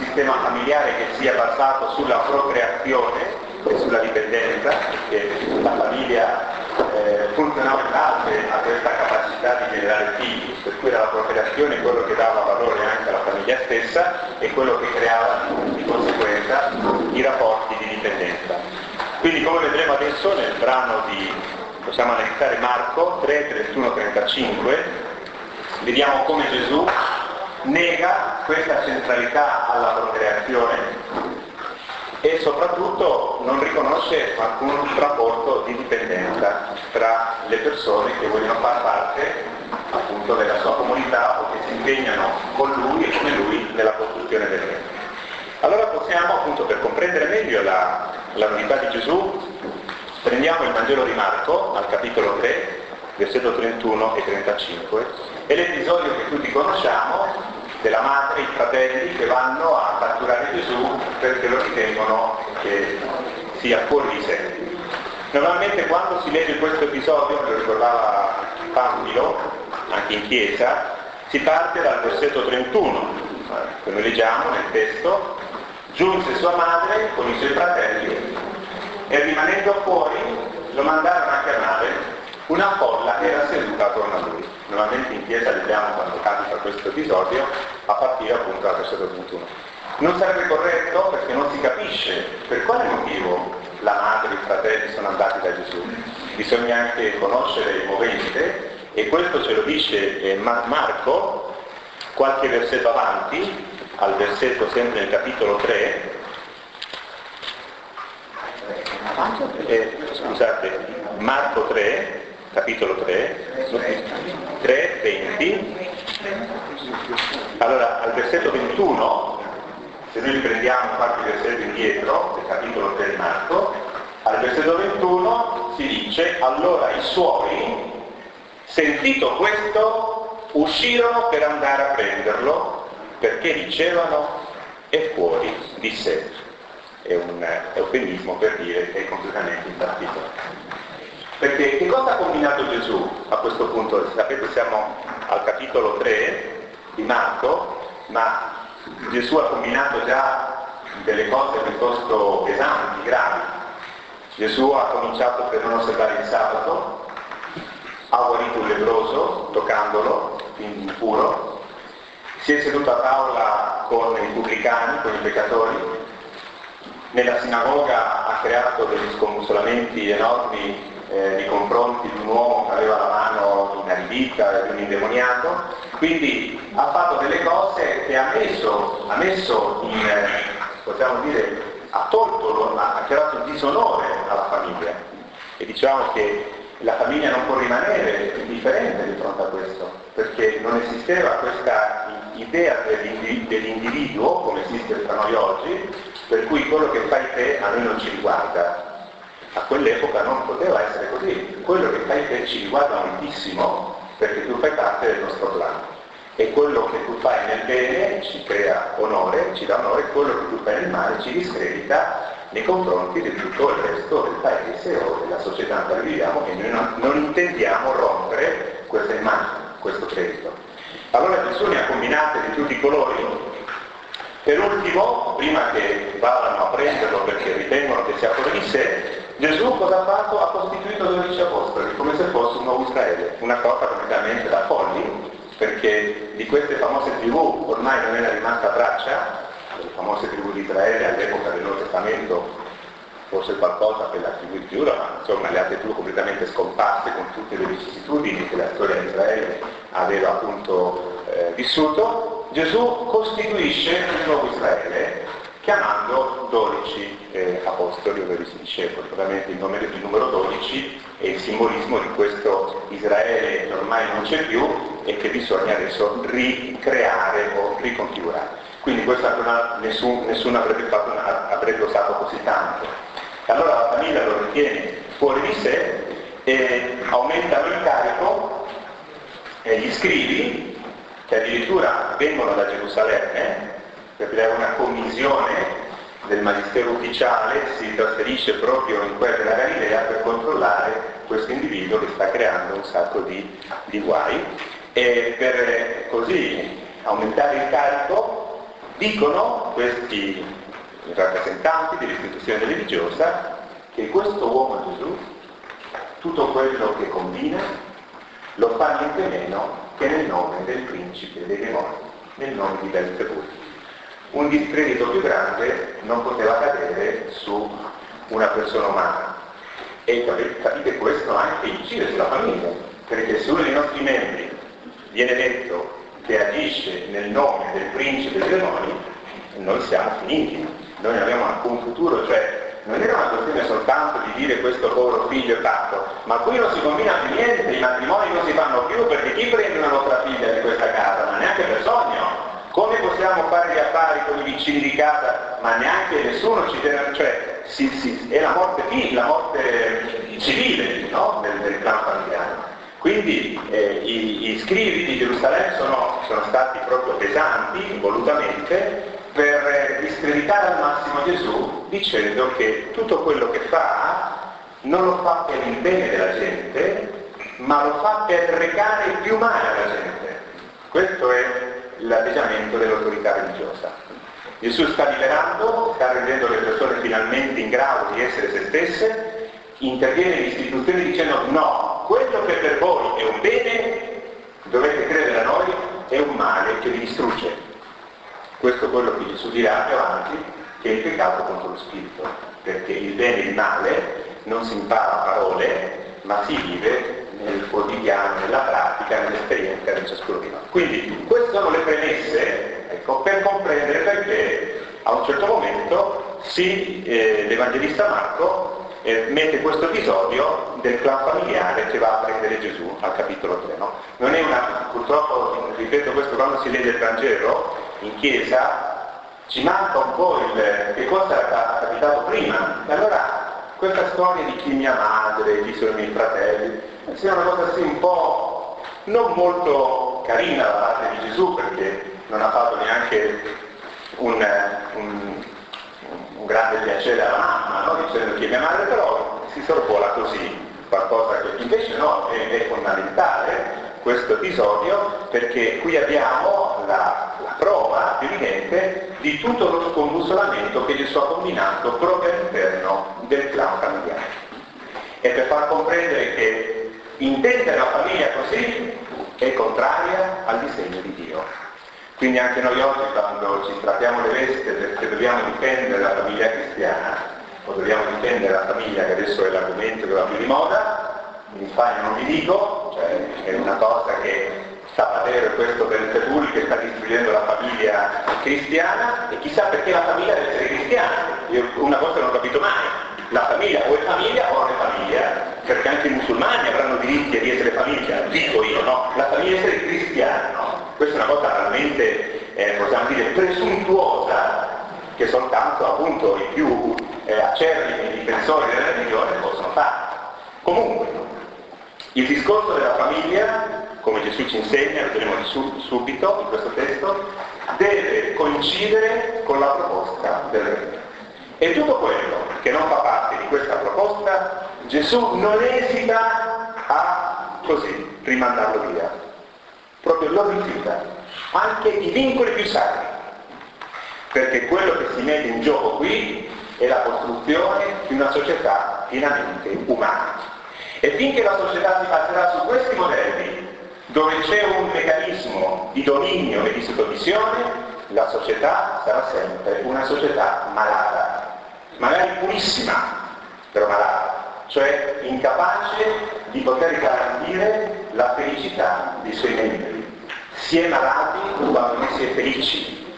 sistema familiare che sia basato sulla procreazione e sulla dipendenza, perché la famiglia funzionava in base a questa capacità di generare figli, per cui era la procreazione quello che dava valore anche alla famiglia stessa e quello che creava di conseguenza i rapporti di dipendenza. Quindi, come vedremo adesso nel brano possiamo analizzare Marco 3, 31-35, vediamo come Gesù nega questa centralità alla procreazione e soprattutto non riconosce alcun rapporto di dipendenza tra le persone che vogliono far parte appunto della sua comunità o che si impegnano con lui e come lui nella costruzione del regno. Allora possiamo, appunto, per comprendere meglio l'unità di Gesù, prendiamo il Vangelo di Marco al capitolo 3, versetto 31 e 35, e l'episodio che tutti conosciamo della madre e i fratelli che vanno a catturare Gesù perché lo ritengono che sia fuori di sé. Normalmente quando si legge questo episodio, lo ricordava Pamphilo, anche in chiesa, si parte dal versetto 31, che noi leggiamo nel testo: giunse sua madre con i suoi fratelli e rimanendo fuori lo mandarono a chiamare. Una folla era seduta attorno a lui. Normalmente in chiesa leggiamo, quando capita questo episodio, a partire appunto dal versetto 31. Non sarebbe corretto perché non si capisce per quale motivo la madre e i fratelli sono andati da Gesù. Bisogna anche conoscere il movente, e questo ce lo dice Marco qualche versetto avanti, al versetto sempre nel capitolo 3. Marco 3, capitolo 3, 20. Allora, al versetto 21, se noi riprendiamo qualche versetto indietro, del capitolo 3 di Marco, al versetto 21 si dice: allora i suoi, sentito questo, uscirono per andare a prenderlo, perché dicevano è fuori di sé. È un eufemismo per dire che è completamente impazzito. Perché che cosa ha combinato Gesù a questo punto? Sapete, siamo al capitolo 3 di Marco, ma Gesù ha combinato già delle cose piuttosto pesanti, gravi. Gesù ha cominciato per non osservare il sabato, ha guarito un lebbroso toccandolo, quindi impuro, si è seduto a tavola con i pubblicani, con i peccatori, nella sinagoga ha creato degli scombussolamenti enormi nei confronti di un uomo che aveva la mano inaridita e di un indemoniato. Quindi ha fatto delle cose che ha messo in, possiamo dire, ha creato un disonore alla famiglia. E diciamo che la famiglia non può rimanere indifferente di fronte a questo, perché non esisteva questa idea dell'individuo come esiste tra noi oggi, per cui quello che fai te a noi non ci riguarda. A quell'epoca non poteva essere così. Quello che fai te ci riguarda moltissimo, perché tu fai parte del nostro clan. E quello che tu fai nel bene ci crea onore, ci dà onore, quello che tu fai nel male ci discredita nei confronti di tutto il resto del paese o della società in cui viviamo, e noi non intendiamo rompere questa immagine, questo credito. Allora Gesù ne ha combinate di tutti i colori. Per ultimo, prima che vadano a prenderlo perché ritengono che sia fuori di sé, Gesù cosa ha fatto? Ha costituito 12 apostoli, come se fosse un nuovo Israele, una cosa completamente da folli, perché di queste famose tribù ormai non era rimasta traccia. Le famose tribù di Israele all'epoca del Nuovo Testamento, forse qualcosa per la tribù di Giuda, ma insomma le altre tribù completamente scomparse con tutte le vicissitudini che la storia di Israele aveva appunto vissuto. Gesù costituisce un nuovo Israele chiamando 12 apostoli o 12 discepoli. Ovviamente il numero 12 è il simbolismo di questo Israele che ormai non c'è più e che bisogna adesso ricreare o riconfigurare. Quindi questa nessuno avrebbe usato così tanto. Allora la famiglia lo ritiene fuori di sé e aumentano il carico e gli scrivi, che addirittura vengono da Gerusalemme, perché una commissione del magistero ufficiale si trasferisce proprio in quella della Galilea per controllare questo individuo che sta creando un sacco di guai, e per così aumentare il carico Dicono questi rappresentanti dell'istituzione religiosa che questo uomo Gesù, tutto quello che combina, lo fa niente meno che nel nome del principe dei demoni, nel nome di Belzebù. Un discredito più grande non poteva cadere su una persona umana. E capite, questo anche incide sulla famiglia, perché se uno dei nostri membri viene detto che agisce nel nome del principe dei demoni, noi siamo finiti, noi non abbiamo alcun futuro, cioè non era una questione soltanto di dire questo povero figlio è tanto, ma qui non si combina più niente, i matrimoni non si fanno più, perché chi prende una nostra figlia di questa casa? Ma neanche per sogno. Come possiamo fare gli affari con i vicini di casa? Ma neanche nessuno ci tiene, cioè è la morte civile, no? del clan familiare. Quindi i scrivi di Gerusalemme sono stati proprio pesanti, volutamente, per discreditare al massimo Gesù, dicendo che tutto quello che fa non lo fa per il bene della gente, ma lo fa per recare più male alla gente. Questo è l'atteggiamento dell'autorità religiosa. Gesù sta liberando, sta rendendo le persone finalmente in grado di essere se stesse, interviene in istituzioni dicendo no, quello che per voi è un bene, dovete credere a noi, è un male che vi distrugge. Questo è quello che Gesù dirà più avanti, che è il peccato contro lo spirito, perché il bene e il male non si impara a parole, ma si vive nel quotidiano, nella pratica, nell'esperienza di ciascuno di noi. Quindi queste sono le premesse, ecco, per comprendere perché a un certo momento l'Evangelista Marco mette questo episodio del clan familiare che va a prendere Gesù al capitolo 3. No? Non è purtroppo, ripeto questo, quando si legge il Vangelo in chiesa ci manca un po' che cosa era capitato prima. E allora questa storia di chi mia madre, chi sono i miei fratelli, sia una cosa assim un po' non molto carina da parte di Gesù, perché non ha fatto neanche un grande piacere alla mamma, no? Dicendo che mia madre, però si sorvola così, qualcosa che invece no, è fondamentale questo episodio, perché qui abbiamo la prova evidente di tutto lo scombussolamento che Gesù ha combinato proprio all'interno del clan familiare. E per far comprendere che intendere la famiglia così è contraria al disegno di Dio. Quindi anche noi oggi, quando ci strappiamo le vesti perché dobbiamo difendere la famiglia cristiana, o dobbiamo difendere la famiglia, che adesso è l'argomento che va più di moda, in Spagna non vi dico, cioè è una cosa che sta a vedere questo Belzebù che sta distruggendo la famiglia cristiana, e chissà perché la famiglia deve essere cristiana. Io una cosa non ho capito mai, la famiglia o è famiglia o non è famiglia, perché anche i musulmani avranno diritti di essere famiglia, dico io, no? La famiglia deve essere cristiana, no? Questa è una cosa veramente, possiamo dire, presuntuosa, che soltanto appunto i più acerrimi difensori della religione possono fare. Comunque, il discorso della famiglia, come Gesù ci insegna, lo vedremo subito in questo testo, deve coincidere con la proposta del Regno. E tutto quello che non fa parte di questa proposta, Gesù non esita a così rimandarlo via. Proprio lo rifiuta, anche i vincoli più sacri, perché quello che si mette in gioco qui è la costruzione di una società pienamente umana. E finché la società si baserà su questi modelli, dove c'è un meccanismo di dominio e di sottomissione, la società sarà sempre una società malata, magari purissima, però malata, cioè incapace di poter garantire la felicità dei suoi membri. Si è malati quando non si è felici,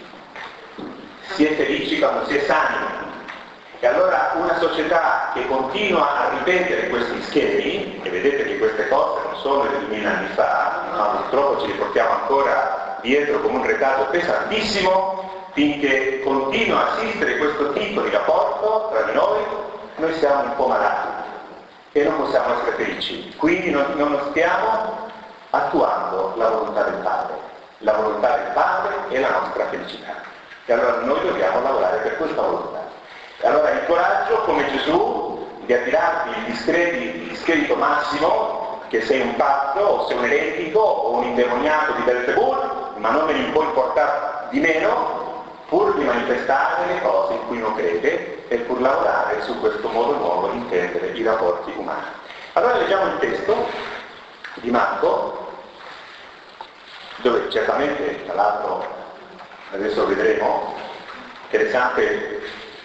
si è felici quando si è sani. E allora una società che continua a ripetere questi schemi, e vedete che queste cose non sono di 2000 anni fa, ma purtroppo ci riportiamo ancora dietro come un retaggio pesantissimo, finché continua a esistere questo tipo di rapporto tra di noi siamo un po' malati e non possiamo essere felici. Quindi non stiamo attuando la volontà del Padre. La volontà del Padre è la nostra felicità. E allora noi dobbiamo lavorare per questa volontà. E allora il coraggio, come Gesù, di attirarti il discredito massimo, che sei un pazzo, o sei un eretico, o un indemoniato di Belzebù, ma non me ne può importare di meno, pur di manifestare le cose in cui non crede e pur lavorare su questo modo nuovo di intendere i rapporti umani. Allora leggiamo il testo di Marco, dove certamente, tra l'altro, adesso vedremo, interessante,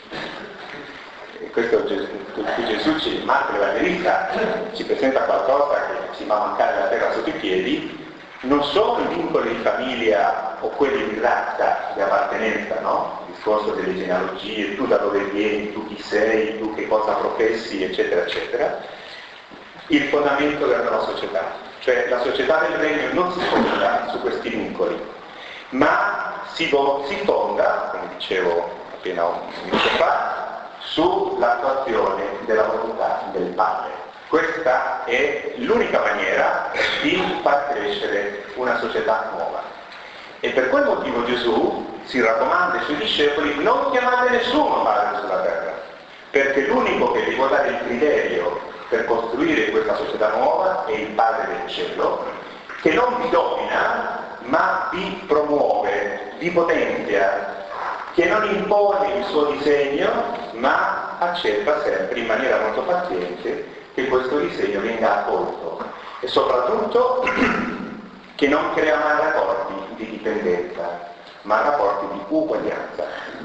questo Gesù, Marco l'Evangelista, ci presenta qualcosa che ci fa mancare la terra sotto i piedi. Non sono i vincoli di famiglia o quelli di razza, di appartenenza, no? Il discorso delle genealogie, tu da dove vieni, tu chi sei, tu che cosa professi, eccetera, eccetera. Il fondamento della nuova società, cioè la società del regno non si fonda su questi vincoli, ma si fonda, come dicevo appena un minuto fa, sull'attuazione della volontà del Padre. Questa è l'unica maniera di far crescere una società nuova. E per quel motivo Gesù si raccomanda ai suoi discepoli: non chiamate nessuno padre sulla terra, perché l'unico che vi può dare il criterio per costruire questa società nuova è il Padre del cielo, che non vi domina, ma vi promuove, vi potenzia, che non impone il suo disegno, ma accetta sempre in maniera molto paziente che questo disegno venga accolto, e soprattutto che non crea mai rapporti di dipendenza, ma rapporti di uguaglianza.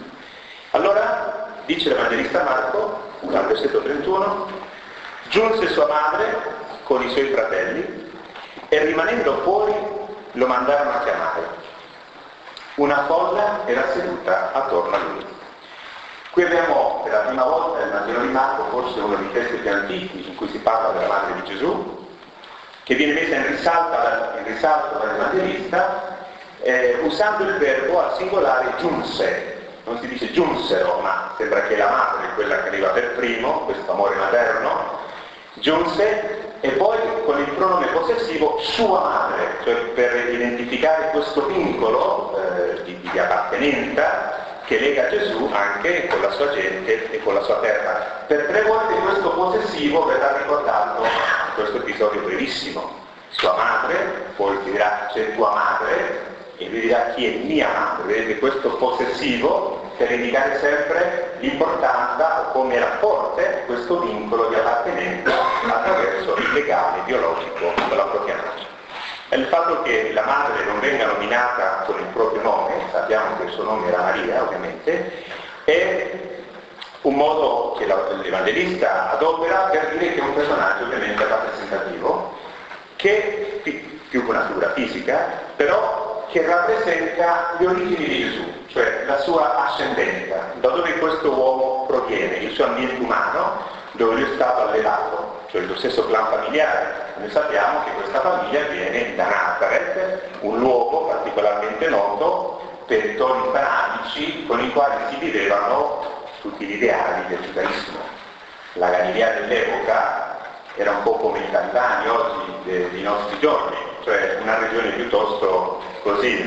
Allora, dice l'Evangelista Marco, dal versetto 31, giunse sua madre con i suoi fratelli e rimanendo fuori lo mandarono a chiamare. Una folla era seduta attorno a lui. Qui abbiamo per la prima volta il Vangelo di Marco, forse uno dei testi più antichi in cui si parla della madre di Gesù, che viene messa in risalto dall'Evangelista usando il verbo al singolare giunse. Non si dice giunsero, ma sembra che la madre è quella che arriva per primo, questo amore materno, giunse, e poi con il pronome possessivo sua madre, cioè per identificare questo vincolo di appartenenza che lega Gesù anche con la sua gente e con la sua terra. Per 3 volte questo possessivo verrà ricordato in questo episodio brevissimo. Sua madre, poi si dirà c'è tua madre, e lui dirà chi è mia madre. Vedete questo possessivo per indicare sempre l'importanza o come era forte questo vincolo di appartenenza attraverso il legame biologico con la propria madre. E il fatto che la madre non venga nominata con il proprio nome, sappiamo che il suo nome era Maria ovviamente, è un modo che l'Evangelista adopera per dire che è un personaggio ovviamente rappresentativo, che più che una figura fisica, però che rappresenta le origini di Gesù, cioè la sua ascendenza, da dove questo uomo proviene, il suo ambiente umano, dove lui è stato allevato, cioè il suo stesso clan familiare. Noi sappiamo che questa famiglia viene da Nazareth, un luogo particolarmente noto per i toni fanatici con i quali si vivevano tutti gli ideali del giudaismo. La Galilea dell'epoca era un po' come i talebani oggi dei nostri giorni, cioè una regione piuttosto così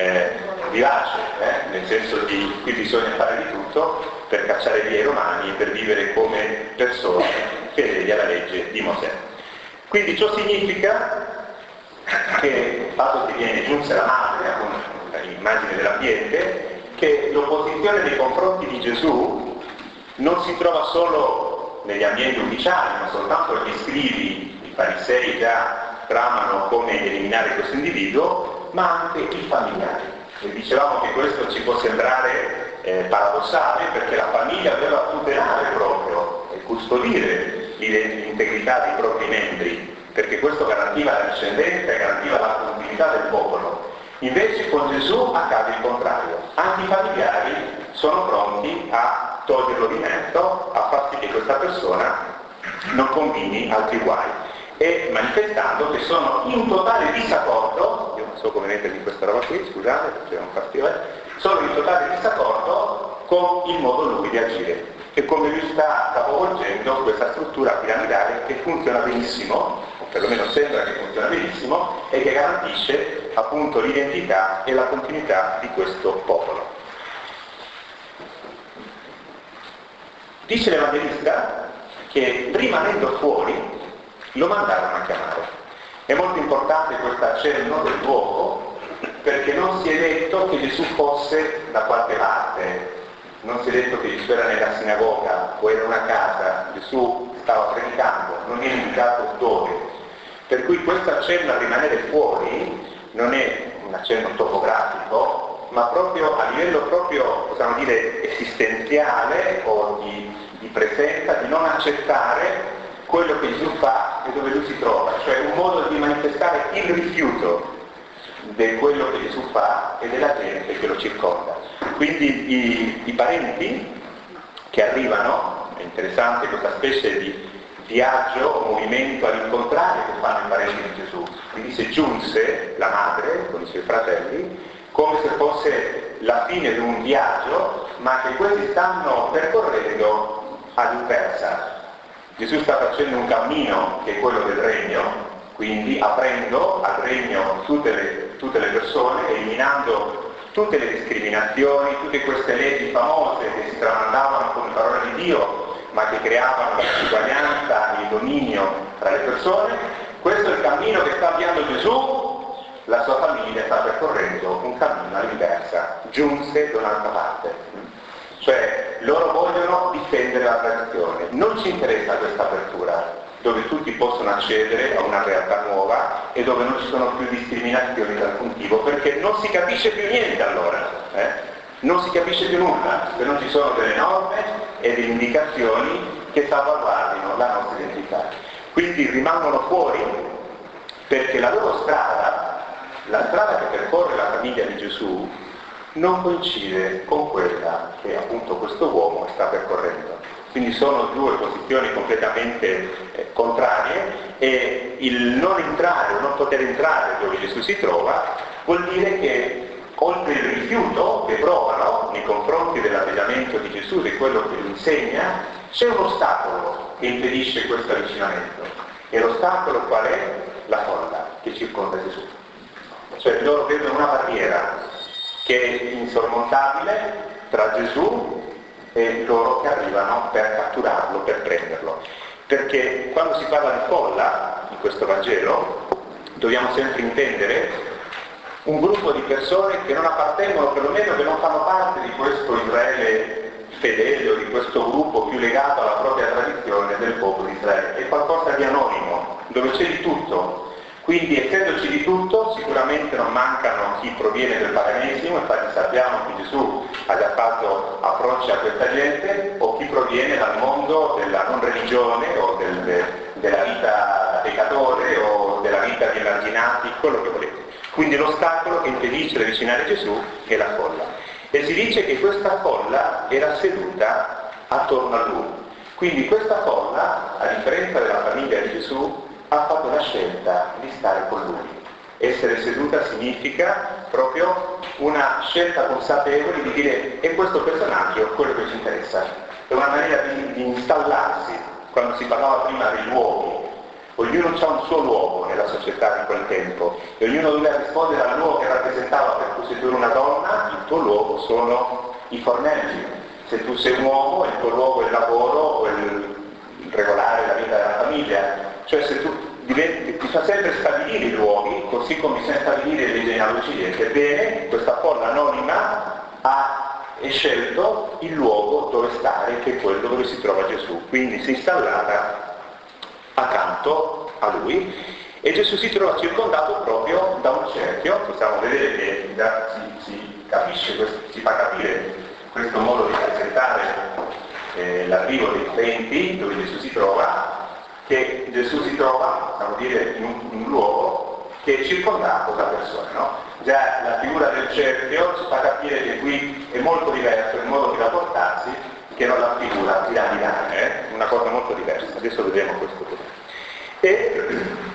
vivace, nel senso di qui bisogna fare di tutto per cacciare via i romani e per vivere come persone fedeli alla legge di Mosè. Quindi ciò significa che il fatto che giunse la madre, appunto, l'immagine dell'ambiente, che l'opposizione nei confronti di Gesù non si trova solo negli ambienti ufficiali, ma soltanto gli scribi, i farisei già tramano come eliminare questo individuo, ma anche i familiari. E dicevamo che questo ci può sembrare paradossale, perché la famiglia doveva tutelare proprio e custodire l'integrità dei propri membri, perché questo garantiva la discendenza e garantiva la continuità del popolo. Invece con Gesù accade il contrario, anche i familiari sono pronti a toglierlo di mezzo, a far sì che questa persona non combini altri guai, e manifestando che sono in totale disaccordo, io non so come mettermi questa roba qui, scusate, c'è un particolare, sono in totale disaccordo con il modo lui di agire e come lui sta capovolgendo questa struttura piramidale che funziona benissimo, o perlomeno sembra che funziona benissimo, e che garantisce appunto l'identità e la continuità di questo popolo. Dice l'Evangelista che rimanendo fuori lo mandarono a chiamare. È molto importante questo accenno del luogo, perché perché non si è detto che Gesù fosse da qualche parte, non si è detto che Gesù era nella sinagoga o era in una casa, Gesù stava predicando, non viene indicato dove. Per cui questo accenno a rimanere fuori non è un accenno topografico, ma proprio a livello proprio, possiamo dire, esistenziale o di presenza, di non accettare quello che Gesù fa e dove lui si trova, cioè un modo di manifestare il rifiuto di quello che Gesù fa e della gente che lo circonda. Quindi i parenti che arrivano, è interessante questa specie di viaggio o movimento all'incontrario che fanno i parenti di Gesù. Quindi se giunse la madre con i suoi fratelli come se fosse la fine di un viaggio, ma che questi stanno percorrendo all'inversa. Gesù sta facendo un cammino che è quello del regno, quindi aprendo al regno tutte le persone, eliminando tutte le discriminazioni, tutte queste leggi famose che si tramandavano come parole di Dio, ma che creavano la disuguaglianza e il dominio tra le persone. Questo è il cammino che sta avviando Gesù, la sua famiglia sta percorrendo un cammino all'inversa, giunse da un'altra parte. Cioè loro vogliono difendere la tradizione, non ci interessa questa apertura, dove tutti possono accedere a una realtà nuova e dove non ci sono più discriminazioni di alcun tipo, perché non si capisce più niente allora, non si capisce più nulla, se non ci sono delle norme e delle indicazioni che salvaguardino la nostra identità. Quindi rimangono fuori perché la loro strada, la strada che percorre la famiglia di Gesù, non coincide con quella che appunto questo uomo sta percorrendo. Quindi sono due posizioni completamente contrarie e il non entrare o non poter entrare dove Gesù si trova vuol dire che oltre il rifiuto che provano nei confronti dell'atteggiamento di Gesù, di quello che lui insegna, c'è un ostacolo che impedisce questo avvicinamento. E l'ostacolo qual è? La folla che circonda Gesù. Cioè loro vedono una barriera che è insormontabile tra Gesù e loro che arrivano per catturarlo, per prenderlo. Perché quando si parla di folla in questo Vangelo dobbiamo sempre intendere un gruppo di persone che non appartengono, perlomeno che non fanno parte di questo Israele fedele o di questo gruppo più legato alla propria tradizione del popolo di Israele. È qualcosa di anonimo, dove c'è di tutto. Quindi essendoci di tutto, sicuramente non mancano chi proviene del paganesimo, infatti sappiamo che Gesù ha già fatto approcci a questa gente, o chi proviene dal mondo della non religione o della vita da peccatore o della vita di emarginati, quello che volete. Quindi l'ostacolo che impedisce di avvicinare Gesù è la folla. E si dice che questa folla era seduta attorno a lui. Quindi questa folla, a differenza della famiglia di Gesù, ha fatto la scelta di stare con lui. Essere seduta significa proprio una scelta consapevole di dire è questo personaggio quello che ci interessa. È una maniera di installarsi. Quando si parlava prima dei luoghi, ognuno ha un suo luogo nella società di quel tempo e ognuno doveva rispondere al luogo che rappresentava. Per costituire una donna, il tuo luogo sono i fornelli. Se tu sei un uomo, il tuo luogo è il lavoro o il regolare la vita della famiglia. Cioè se tu bisogna sempre stabilire i luoghi, così come bisogna stabilire le genealogie. Ebbene, questa folla anonima ha scelto il luogo dove stare, che è quello dove si trova Gesù. Quindi si è installata accanto a lui e Gesù si trova circondato proprio da un cerchio. Possiamo vedere che si capisce, si fa capire questo modo di presentare l'arrivo dei credenti dove Gesù si trova, che Gesù si trova, possiamo dire, in un luogo che è circondato da persone, no? Già la figura del cerchio ci fa capire che qui è molto diverso il modo di rapportarsi che non la figura piramidale, una cosa molto diversa. Adesso vedremo questo. E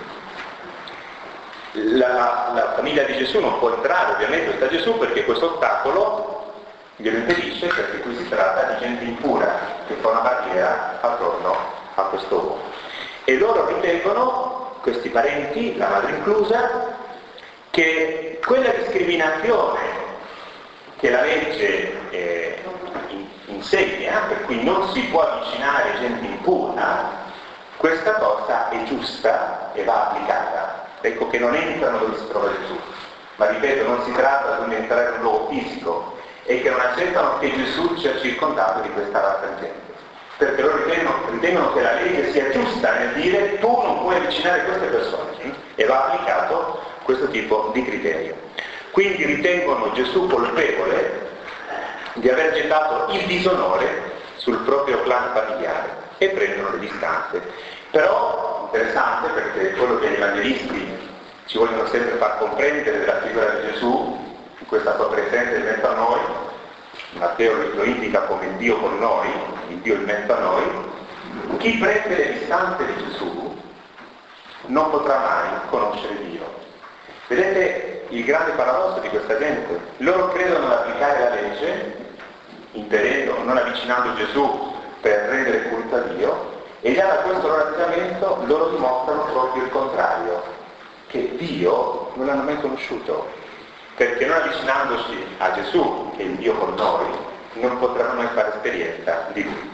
la famiglia di Gesù non può entrare ovviamente da Gesù perché questo ostacolo glielo impedisce, perché qui si tratta di gente impura che fa una barriera attorno a questo uomo. E loro ritengono, questi parenti, la madre inclusa, che quella discriminazione che la legge insegna, per cui non si può avvicinare gente impura, questa cosa è giusta e va applicata. Ecco che non entrano dove si trova Gesù. ma ripeto, non si tratta di entrare in un luogo fisico, e che non accettano che Gesù sia circondato di questa razza di gente. Perché loro ritengono che la legge sia giusta nel dire tu non puoi avvicinare queste persone, e va applicato questo tipo di criterio. Quindi ritengono Gesù colpevole di aver gettato il disonore sul proprio clan familiare e prendono le distanze. Però interessante, perché quello che gli evangelisti ci vogliono sempre far comprendere della figura di Gesù, in questa sua presenza in mezzo a noi, Matteo lo indica come il Dio con noi, il Dio in mezzo a noi, chi prende le distanze di Gesù non potrà mai conoscere Dio. Vedete il grande paradosso di questa gente? Loro credono ad applicare la legge, impedendo, non avvicinando Gesù per rendere culto a Dio, e già da questo loro atteggiamento loro dimostrano proprio il contrario, che Dio non l'hanno mai conosciuto, perché non avvicinandosi a Gesù, che è il Dio con noi, non potranno mai fare esperienza di Lui.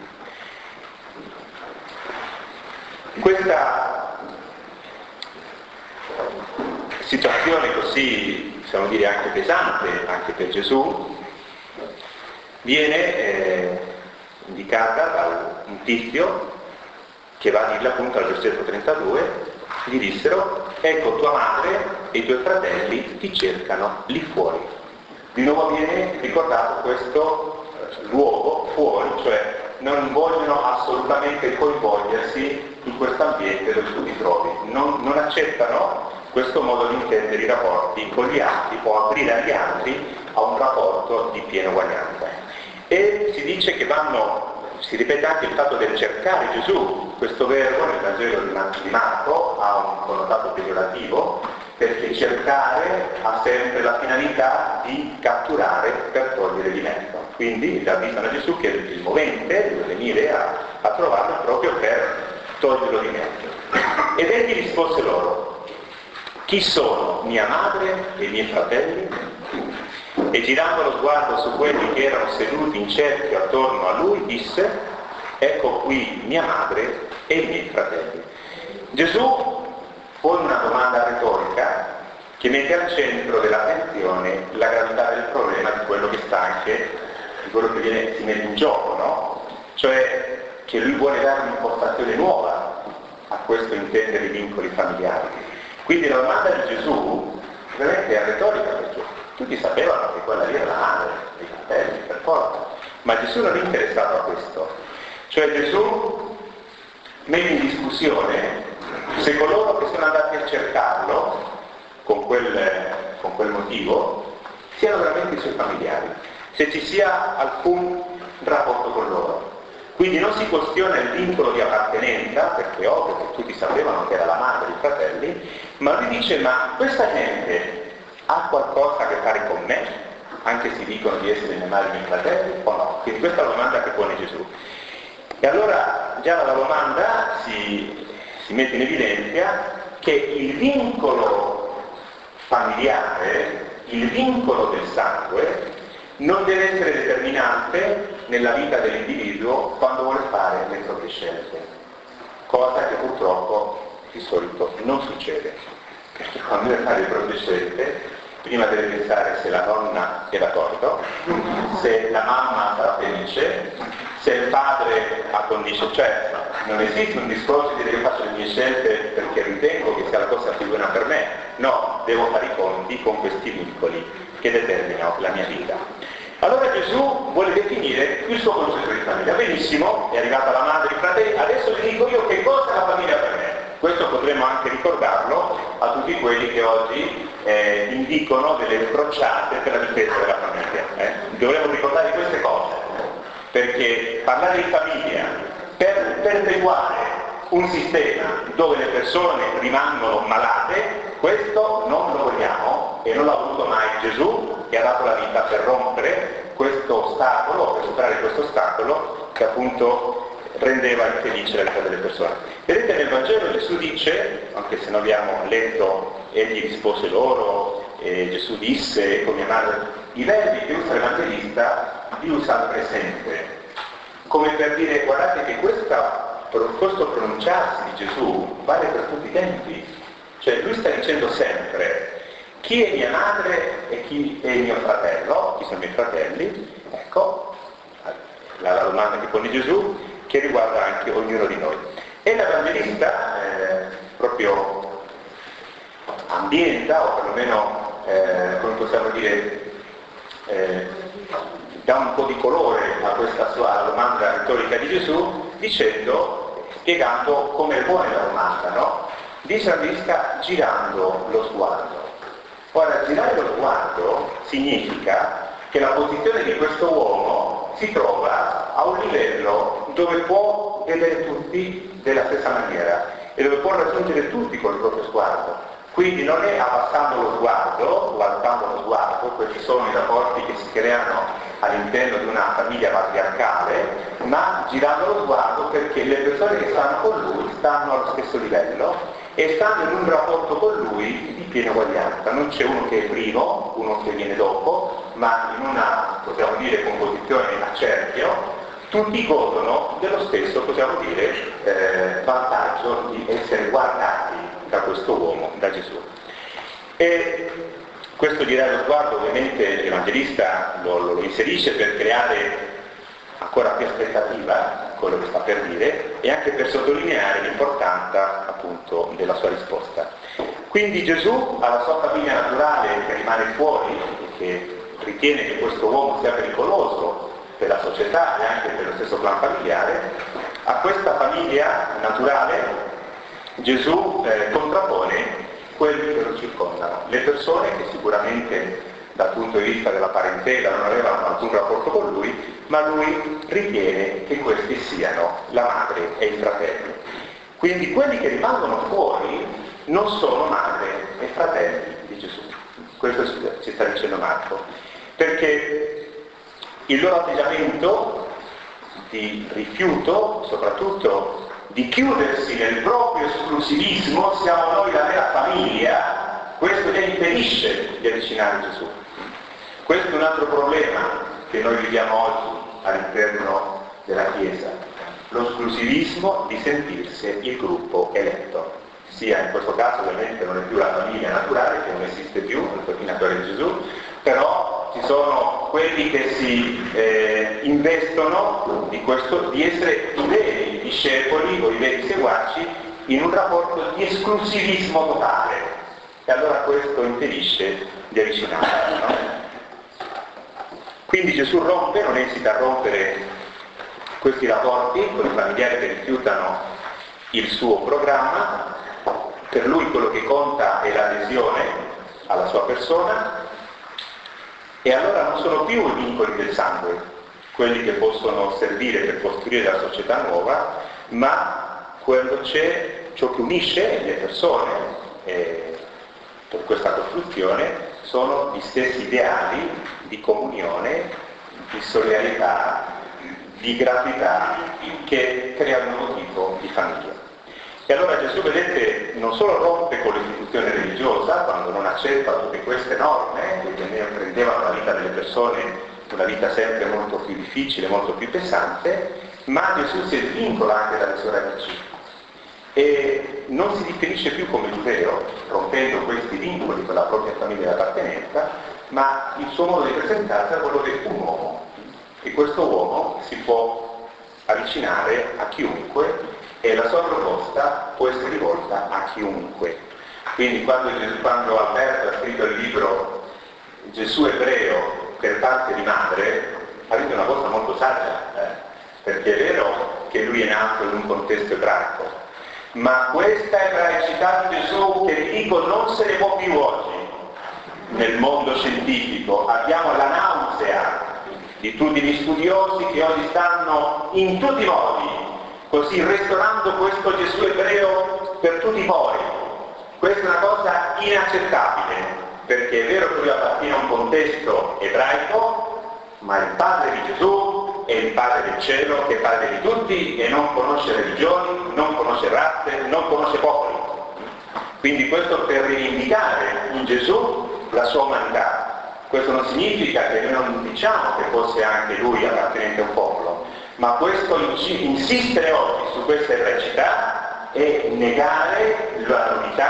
Questa situazione così, possiamo dire, anche pesante, anche per Gesù, viene indicata da un tizio che va a dirle appunto al versetto 32, gli dissero: ecco tua madre e i tuoi fratelli ti cercano lì fuori. Di nuovo viene ricordato questo luogo fuori, cioè non vogliono assolutamente coinvolgersi in questo ambiente dove tu ti trovi, non accettano questo modo di intendere i rapporti con gli altri o aprire agli altri a un rapporto di piena uguaglianza. E si dice che si ripete anche il fatto del cercare Gesù. Questo verbo nel Vangelo di Marco ha un connotato peggiorativo, perché cercare ha sempre la finalità di catturare per togliere di mezzo. Quindi avvisano a Gesù che il movente deve venire a trovarlo proprio per toglierlo di mezzo. Ed egli rispose loro: chi sono mia madre e i miei fratelli? E girando lo sguardo su quelli che erano seduti in cerchio attorno a lui, disse: ecco qui mia madre e i miei fratelli. Gesù pone una domanda retorica che mette al centro dell'attenzione la gravità del problema, di quello che sta anche, di quello che si mette in gioco, no? Cioè che lui vuole dare un'impostazione nuova a questo intendere i vincoli familiari. Quindi la domanda di Gesù veramente è retorica, perché tutti sapevano che quella lì era la madre dei fratelli, per forza, ma Gesù non è interessato a questo. Cioè Gesù mette in discussione se coloro che sono andati a cercarlo con quel motivo siano veramente i suoi familiari, se ci sia alcun rapporto con loro. Quindi non si questiona il vincolo di appartenenza, perché è ovvio che tutti sapevano che era la madre dei fratelli, ma lui dice: ma questa gente ha qualcosa a che fare con me, anche se dicono di essere mia madre e miei fratelli, o no? Quindi questa è la domanda che pone Gesù. E allora già dalla domanda si mette in evidenza che il vincolo familiare, il vincolo del sangue, non deve essere determinante nella vita dell'individuo quando vuole fare le proprie scelte, cosa che purtroppo di solito non succede, perché quando deve fare le proprie scelte prima deve pensare se la nonna era torto, se la mamma sarà felice, se il padre ha condizioni, cioè non esiste un discorso di dire che faccio le mie scelte perché ritengo che sia la cosa più buona per me, no, devo fare i conti con questi vincoli che determinano la mia vita. Allora Gesù vuole definire il suo concetto di famiglia. Benissimo, è arrivata la madre e i fratelli, adesso vi dico io che cosa è la famiglia per me. Questo potremmo anche ricordarlo a tutti quelli che oggi indicano delle crociate per la difesa della famiglia. Dovremmo ricordare queste cose, perché parlare di famiglia per perpetuare un sistema dove le persone rimangono malate, questo non lo vogliamo e non l'ha voluto mai Gesù, che ha dato la vita per rompere questo ostacolo, per superare questo ostacolo che appunto rendeva infelice la vita delle persone. Vedete, nel Vangelo Gesù dice, anche se non abbiamo letto egli rispose loro, e Gesù disse, ecco mia madre, i verbi che usa l'Evangelista li usa al presente, come per dire: guardate che questo pronunciarsi di Gesù vale per tutti i tempi. Cioè lui sta dicendo sempre chi è mia madre e chi è mio fratello, chi sono i miei fratelli? Ecco, la domanda che pone Gesù, che riguarda anche ognuno di noi. E l'Evangelista proprio ambienta, o perlomeno, come possiamo dire, dà un po' di colore a questa alla domanda retorica di Gesù, spiegando come pone la domanda, no? Dice l'Evangelista girando lo sguardo. Ora, girare lo sguardo significa che la posizione di questo uomo si trova a un livello dove può vedere tutti della stessa maniera e dove può raggiungere tutti col proprio sguardo. Quindi non è abbassando lo sguardo o alzando lo sguardo, questi sono i rapporti che si creano all'interno di una famiglia patriarcale, ma girando lo sguardo perché le persone che stanno con lui stanno allo stesso livello e stanno in un rapporto con lui di piena uguaglianza. Non c'è uno che è primo, uno che viene dopo, ma in una, possiamo dire, composizione a cerchio, tutti godono dello stesso, possiamo dire, vantaggio di essere guardati da questo uomo, da Gesù. E questo girare lo sguardo ovviamente l'Evangelista lo inserisce per creare ancora più aspettativa quello che sta per dire e anche per sottolineare l'importanza appunto della sua risposta. Quindi Gesù alla sua famiglia naturale che rimane fuori e che ritiene che questo uomo sia pericoloso per la società e anche per lo stesso clan familiare, a questa famiglia naturale Gesù contrappone quelli che lo circondano, le persone che sicuramente dal punto di vista della parentela non avevano alcun rapporto con lui, ma lui ritiene che questi siano la madre e i fratelli. Quindi quelli che rimangono fuori non sono madre e fratelli di Gesù. Questo ci sta dicendo Marco, perché il loro atteggiamento di rifiuto, soprattutto di chiudersi nel proprio esclusivismo, siamo noi la vera famiglia, questo gli impedisce di avvicinare Gesù. Questo è un altro problema che noi viviamo oggi all'interno della Chiesa, lo esclusivismo di sentirsi il gruppo eletto, sia in questo caso ovviamente non è più la famiglia naturale, che non esiste più, il ordinatore di Gesù, però ci sono quelli che si investono di essere i veri discepoli o i veri seguaci in un rapporto di esclusivismo totale, e allora questo impedisce di avvicinarsi, no? Quindi Gesù rompe, non esita a rompere questi rapporti con i familiari che rifiutano il suo programma. Per lui quello che conta è l'adesione alla sua persona, e allora non sono più i vincoli del sangue quelli che possono servire per costruire la società nuova, ma quello c'è ciò che unisce le persone per questa costruzione sono gli stessi ideali di comunione, di solidarietà, di gratuità che creano un nuovo tipo di famiglia. E allora Gesù, vedete, non solo rompe con l'istituzione religiosa quando non accetta tutte queste norme che rendevano la vita delle persone una vita sempre molto più difficile, molto più pesante, ma Gesù si svincola anche dalle sue radici e non si definisce più come giudeo, rompendo questi vincoli con la propria famiglia di appartenenza, ma il suo modo di presentarsi è quello di un uomo, e questo uomo si può avvicinare a chiunque e la sua proposta può essere rivolta a chiunque. Quindi quando Alberto ha scritto il libro Gesù ebreo per parte di madre, ha detto una cosa molto saggia, perché è vero che lui è nato in un contesto ebraico, ma questa ebraicità di Gesù, che vi dico non se ne può più oggi nel mondo scientifico, abbiamo la nausea di tutti gli studiosi che oggi stanno in tutti i modi così restaurando questo Gesù ebreo per tutti i pori. Questa è una cosa inaccettabile, perché è vero che lui appartiene a un contesto ebraico, ma il padre di Gesù è il padre del cielo, che è padre di tutti e non conosce religioni, non conosce razze, non conosce popoli. Quindi questo per rivendicare in Gesù la sua umanità. Questo non significa che noi non diciamo che fosse anche lui appartenente a un popolo, ma questo insistere oggi su questa ebraicità è negare la novità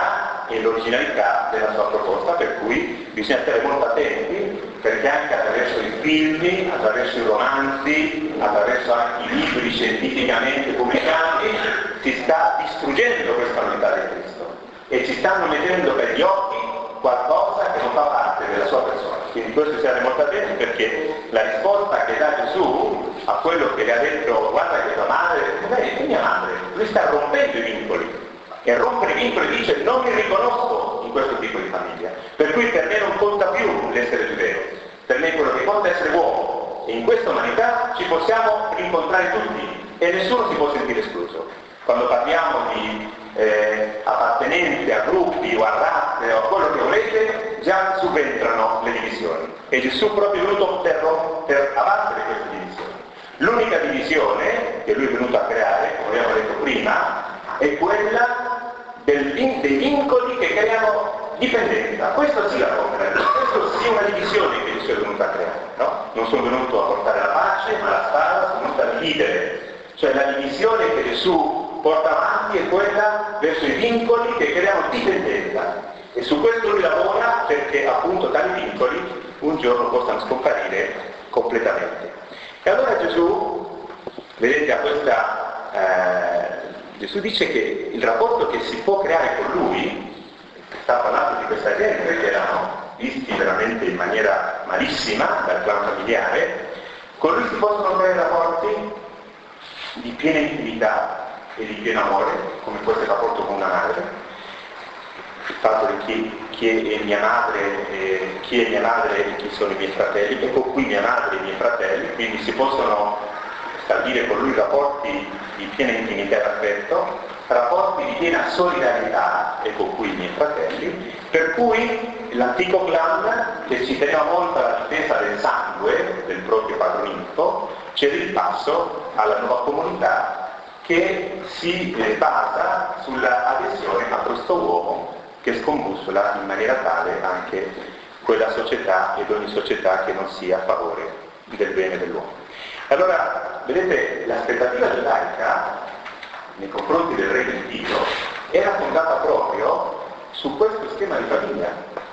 e l'originalità della sua proposta, per cui bisogna stare molto attenti, perché anche attraverso i film, attraverso i romanzi, attraverso anche i libri scientificamente pubblicati, si sta distruggendo questa unità di Cristo e ci stanno mettendo per gli occhi qualcosa che non fa parte della sua persona. Quindi questo stare molto attenti, perché la risposta che dà Gesù a quello che le ha detto guarda che tua madre, è mia madre, lui sta rompendo i vincoli, e rompere i vincoli dice non mi riconosco in questo tipo di famiglia, per cui per me non conta più l'essere giudeo, per me quello che conta è essere uomo, e in questa umanità ci possiamo incontrare tutti e nessuno si può sentire escluso. Quando parliamo di appartenenze a gruppi o a razze o a quello che volete, già subentrano le divisioni, e Gesù proprio è venuto per abbattere queste divisioni. L'unica divisione che lui è venuto a creare, come abbiamo detto prima, è quella dei vincoli che creano dipendenza. Questo sì la comprendo, questo sì è una divisione che Gesù è venuto a creare, no? Non sono venuto a portare la pace, ma la spada, sono venuto a dividere. Cioè la divisione che Gesù porta avanti è quella verso i vincoli che creano dipendenza, e su questo lui lavora perché appunto tali vincoli un giorno possano scomparire completamente. E allora Gesù, vedete, Gesù dice che il rapporto che si può creare con lui, sta parlando di questa gente che erano visti veramente in maniera malissima dal clan familiare, con lui si possono creare rapporti di piena intimità e di pieno amore, come questo è il rapporto con una madre, il fatto di chi è mia madre e chi sono i miei fratelli, ecco qui mia madre e i miei fratelli, quindi si possono stabilire con lui rapporti di piena intimità e affetto, rapporti di piena solidarietà, ecco qui i miei fratelli, per cui l'antico clan, che ci teneva molto alla difesa del sangue del proprio padronito, cede il passo alla nuova comunità che si basa sulla adesione a questo uomo che scombussola in maniera tale anche quella società ed ogni società che non sia a favore del bene dell'uomo. Allora, vedete, l'aspettativa giudaica nei confronti del Regno di Dio era fondata proprio su questo schema di famiglia.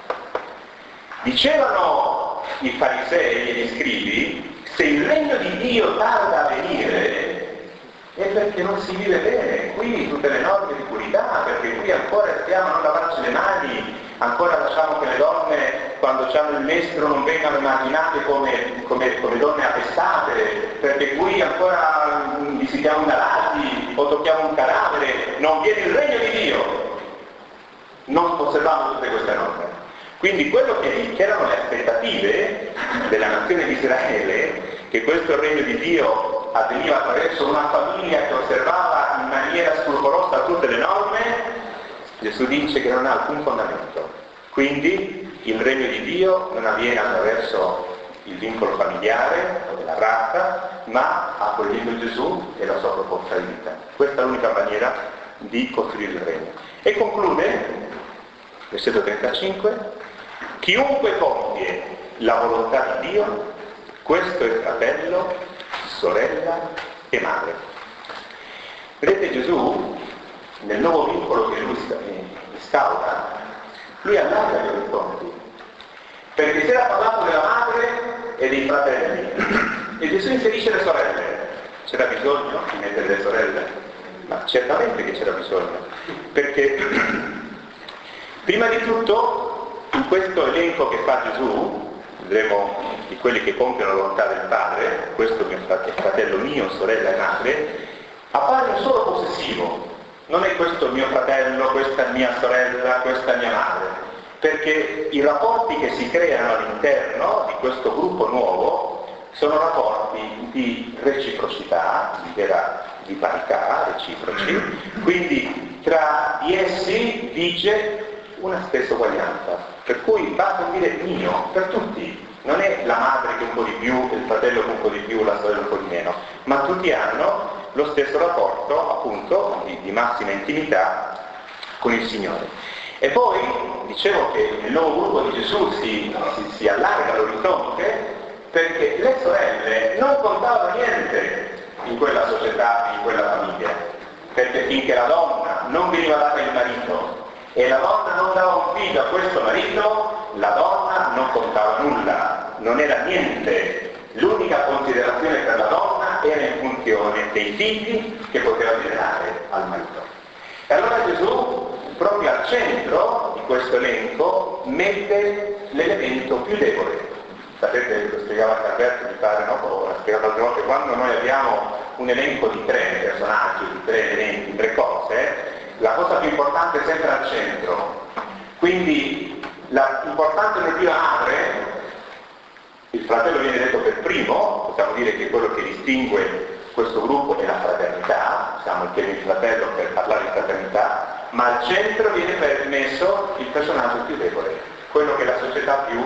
Dicevano i farisei e gli scribi, se il regno di Dio tarda a venire è perché non si vive bene, qui tutte le norme di purità, perché qui ancora stiamo a non lavarci le mani, ancora lasciamo che le donne quando hanno il mestro non vengano immaginate come donne appestate, perché qui ancora visitiamo inalati o tocchiamo un cadavere, non viene il regno di Dio. Non osservamo tutte queste norme. Quindi quello che erano le aspettative della nazione di Israele, che questo regno di Dio avveniva attraverso una famiglia che osservava in maniera scrupolosa tutte le norme, Gesù dice che non ha alcun fondamento. Quindi il regno di Dio non avviene attraverso il vincolo familiare o della razza, ma accogliendo Gesù e la sua proposta di vita. Questa è l'unica maniera di costruire il regno. E conclude, versetto 35, chiunque compie la volontà di Dio, questo è fratello, sorella e madre. Vedete, Gesù, nel nuovo vincolo che lui instaura, lui allarga gli orizzonti, perché si era parlato della madre e dei fratelli, e Gesù inserisce le sorelle. C'era bisogno di mettere le sorelle? Ma certamente che c'era bisogno, perché prima di tutto, in questo elenco che fa Gesù, vedremo di quelli che compiono la volontà del Padre, questo è fratello mio, sorella e madre, appare un solo possessivo. Non è questo mio fratello, questa è mia sorella, questa è mia madre, perché i rapporti che si creano all'interno di questo gruppo nuovo sono rapporti di reciprocità, di parità, reciproci, quindi tra di essi vige una stessa uguaglianza, per cui basta dire mio per tutti. Non è la madre che un po' di più, il fratello che un po' di più, la sorella un po' di meno, ma tutti hanno lo stesso rapporto, appunto, di massima intimità con il Signore. E poi, dicevo che nel nuovo gruppo di Gesù si allarga l'orizzonte, perché le sorelle non contavano niente in quella società, in quella famiglia, perché finché la donna non veniva data il marito e la donna non dava un figlio a questo marito, la donna non contava nulla, non era niente. L'unica considerazione per la donna era in funzione dei figli che poteva generare al marito. E allora Gesù, proprio al centro di questo elenco, mette l'elemento più debole. Sapete, lo spiegava Alberto, mi pare, no? L'ho spiegato altre volte, quando noi abbiamo un elenco di 3 personaggi, di 3 elementi, 3 cose, la cosa più importante è sempre al centro. Quindi l'importante non è più la madre, il fratello viene detto per primo, possiamo dire che quello che distingue questo gruppo è la fraternità, usiamo il termine fratello per parlare di fraternità, ma al centro viene messo il personaggio più debole, quello che la società più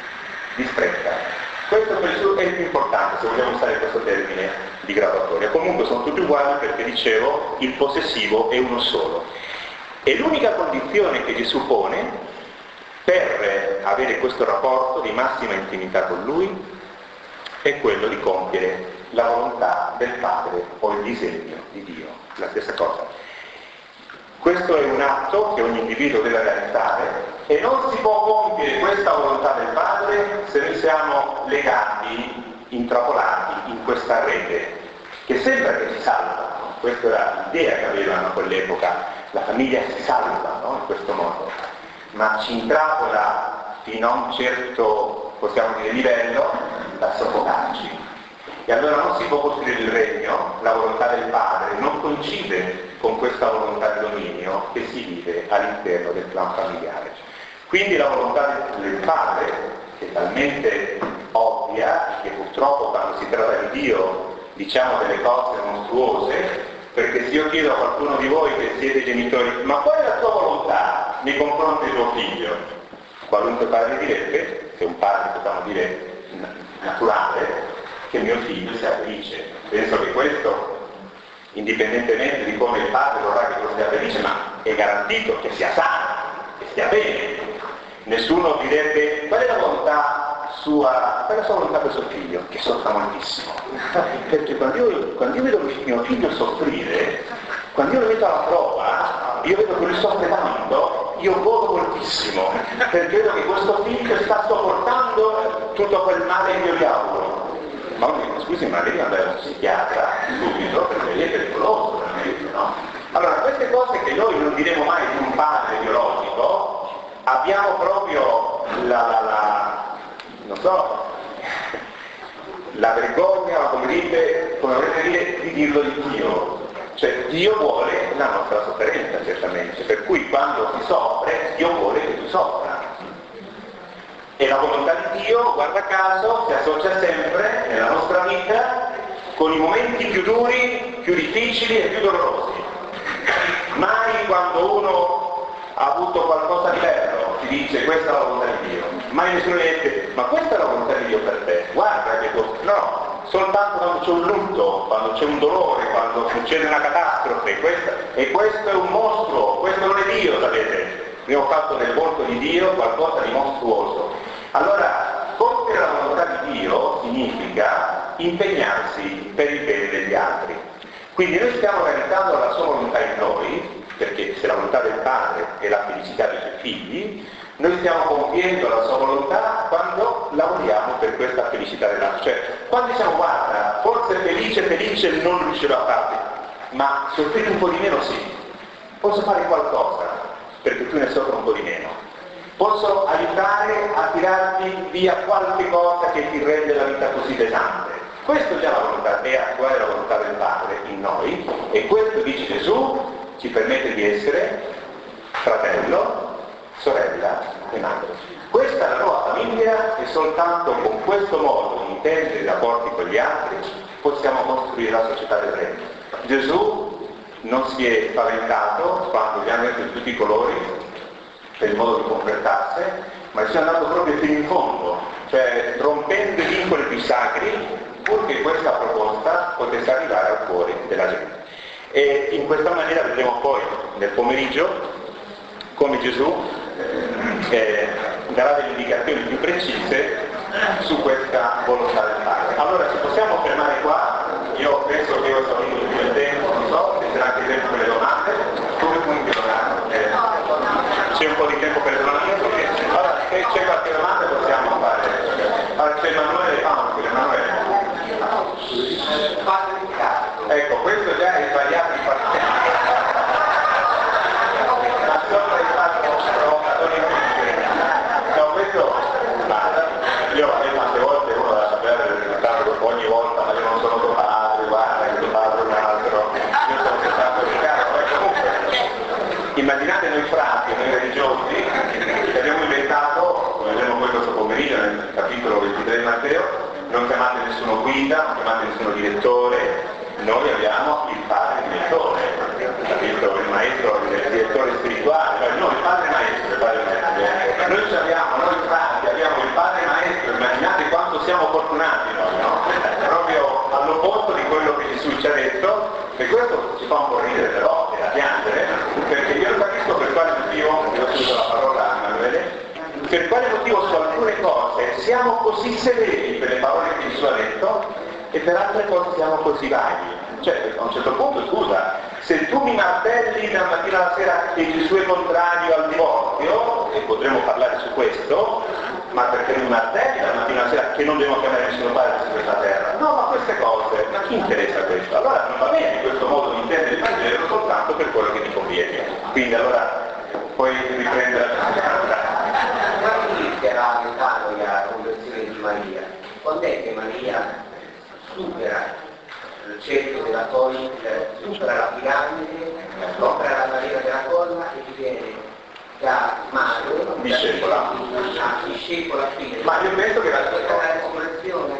disprezza. Questo per Gesù è il più importante, se vogliamo usare questo termine di graduatoria. Comunque sono tutti uguali perché, dicevo, il possessivo è uno solo. E l'unica condizione che Gesù pone per avere questo rapporto di massima intimità con Lui è quello di compiere la volontà del Padre o il disegno di Dio, la stessa cosa. Questo è un atto che ogni individuo deve realizzare e non si può compiere questa volontà del Padre se noi siamo legati, intrappolati in questa rete, che sembra che ci salva. Questa era l'idea che avevano a quell'epoca, la famiglia si salva, no? In questo modo, ma ci intrappola fino a un certo, possiamo dire, livello da soffocarci. E allora non si può costruire il regno, la volontà del Padre non coincide con questa volontà di dominio che si vive all'interno del clan familiare. Quindi la volontà del Padre, che è talmente ovvia, che purtroppo quando si tratta di Dio diciamo delle cose mostruose, perché se io chiedo a qualcuno di voi che siete genitori, ma qual è la tua volontà nei confronti di tuo figlio? Qualunque padre direbbe, se un padre possiamo dire naturale, che mio figlio sia felice. Penso che questo, indipendentemente di come il padre vorrà che sia felice, ma è garantito che sia sano, che stia bene. Nessuno direbbe qual è la volontà sua, qual è la sua volontà per suo figlio, che soffra moltissimo. Perché quando io vedo mio figlio soffrire, quando io lo metto alla prova, io vedo che lui soffre tanto, io godo moltissimo, perché vedo che questo figlio sta sopportando tutto quel male che io gli auguro. Ma scusi, ma devi andare a un psichiatra subito perché lì è pericoloso, no? Allora, queste cose che noi non diremo mai di un padre biologico, abbiamo proprio non so, la vergogna, come volete dire, di dirlo di Dio. Cioè Dio vuole la nostra sofferenza, certamente, per cui quando si soffre, Dio vuole che tu soffra. E la volontà di Dio, guarda caso, si associa sempre nella nostra vita con i momenti più duri, più difficili e più dolorosi. Mai quando uno ha avuto qualcosa di bello ti dice questa è la volontà di Dio. Mai nessuno dice ma questa è la volontà di Dio per te. Guarda che no, soltanto quando c'è un lutto, quando c'è un dolore, quando succede una catastrofe. E questo è un mostro, questo non è Dio, sapete. Abbiamo fatto nel volto di Dio qualcosa di mostruoso. Allora, compiere la volontà di Dio significa impegnarsi per il bene degli altri. Quindi noi stiamo realizzando la sua volontà in noi, perché se la volontà del Padre è la felicità dei suoi figli, noi stiamo compiendo la sua volontà quando lavoriamo per questa felicità dell'altro. Cioè, quando diciamo guarda, forse felice non riuscirò a farti, ma soffrire un po' di meno sì. Posso fare qualcosa perché tu ne soffri un po' di meno. Posso aiutare a tirarti via qualche cosa che ti rende la vita così pesante. Questo già la volontà, è attuare la volontà del Padre in noi, e questo, dice Gesù, ci permette di essere fratello, sorella e madre. Questa è la nuova famiglia e soltanto con questo modo di intendere i rapporti con gli altri possiamo costruire la società del regno. Gesù non si è spaventato quando gli hanno detto di tutti i colori per il modo di comportarsi, ma si è andato proprio fino in fondo, cioè rompendo i vincoli più sacri, purché questa proposta potesse arrivare al cuore della gente. E in questa maniera vedremo poi nel pomeriggio come Gesù darà delle indicazioni più precise su questa volontà del Padre. Allora ci possiamo fermare qua, io penso che io ho esaurito tutto il tempo, non so, se c'era anche tempo per le domande, come funziona? Ecco, questo già è sbagliato in partenza. Ma sopra il fatto no, questo io tante volte uno da sapere il risultato ogni volta, ma io non sono tuo padre, guarda che tuo padre è un altro, io sono soltanto di casa, ma comunque immaginate noi frati, noi religiosi, che abbiamo inventato, come vedremo poi questo pomeriggio nel capitolo 23 di Matteo, non chiamate nessuno guida, non chiamate nessuno direttore, noi abbiamo il padre direttore, capito? Il maestro, il direttore spirituale, no, il padre maestro, Noi abbiamo, noi frati, abbiamo il padre maestro, immaginate quanto siamo fortunati noi, no? Proprio all'opposto di quello che Gesù ci ha detto, e questo ci fa un po' ridere però, e da piangere, perché io non capisco per quale motivo, io uso la parola Emanuele, per quale motivo su alcune cose siamo così severi per le parole che Gesù ha detto e per altre cose siamo così vaghi. Cioè, a un certo punto, scusa, se tu mi martelli da mattina alla sera che Gesù è contrario al divorzio, e potremo parlare su questo, ma perché mi martelli da mattina alla sera che non devo chiamare nessuno padre su questa terra? No, ma queste cose, ma chi interessa questo? Allora non va bene questo modo di intendere il Vangelo soltanto per quello che ti conviene. Quindi allora puoi riprendere la strada. Quando inizierà la conversione di Maria? Quando è che Maria supera il cerchio della Corinth, supera la piramide, scopre la barriera della colla e diviene da madre discepola fine? Ma io penso che la resurrezione.